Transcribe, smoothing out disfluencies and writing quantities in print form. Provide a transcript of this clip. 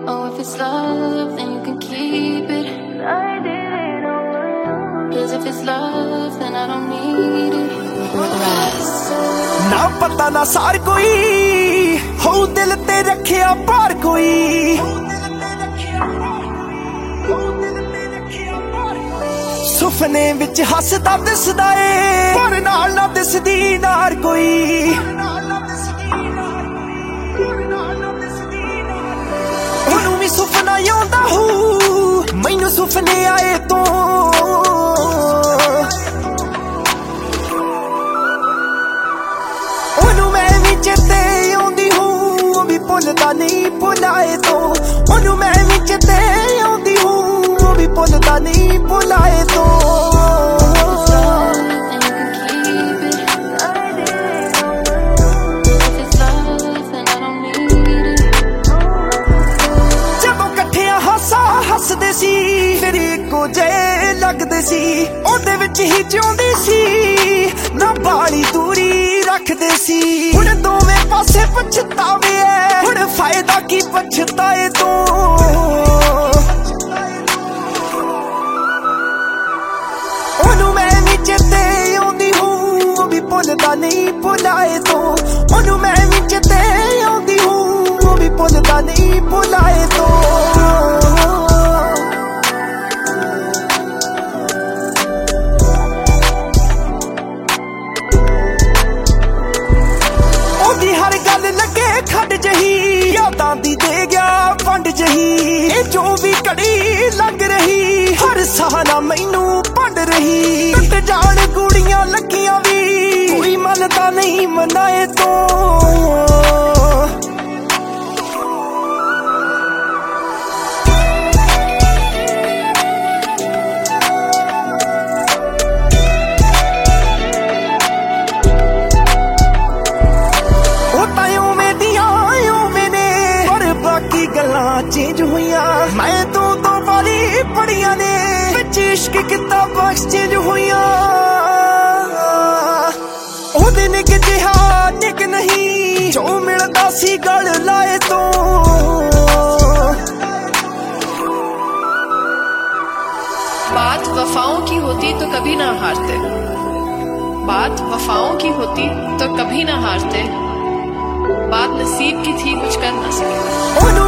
Oh, if it's love, then you can keep it. I did it on my own. 'Cause if it's love, then I don't need it. Rise. ना पता ना सार कोई हो दिल ते रखिया पार कोई सुपने विच हसदा दिसदा ए पर नाल ना दिसदी नार कोई ओनू भी सुपना आउंदा हो मैनू सुपने आए तो चेते आउंदी हूँ वो भी भुलदा नहीं भुलाए तो ओनू मैं भी चेते आउंदी हूँ वो भी भुलदा नहीं भुलाए तो जदों कट्ठियां हासा हसदे सी फिर इक्को जे लगदे सी ओदे विच ही जिउंदी सी ना बाली दूरी रखदे सी हुण दोवें पासे पछतावे ऐ हुण फायदा की पछताए तो ओनू मैं भी चेते आउंदी हूँ वो भी भुलदा नहीं भुलाए तो ओनू मैं भी चेते आउंदी हूँ वो भी भुलदा नहीं भुलाए तो हर गल लगे खड़ जही यादां दी दे गया वंड जही ए जो भी कड़ी लग रही हर सहारा मैनू भंड रही टुट जान गुड़ियां लगियां भी कोई मनदा नहीं मनाए तो चेंज हुईया मैं तू तो बारी पड़िया ने विच इश्क किताबां एक्सचेंज हुईया ओदे निक जिहा निक नहीं जो मिलदा सी गल लाए तो बात वफाओं की होती तो कभी ना हारते बात वफाओं की होती तो कभी ना हारते बात नसीब की थी कुछ कर ना सके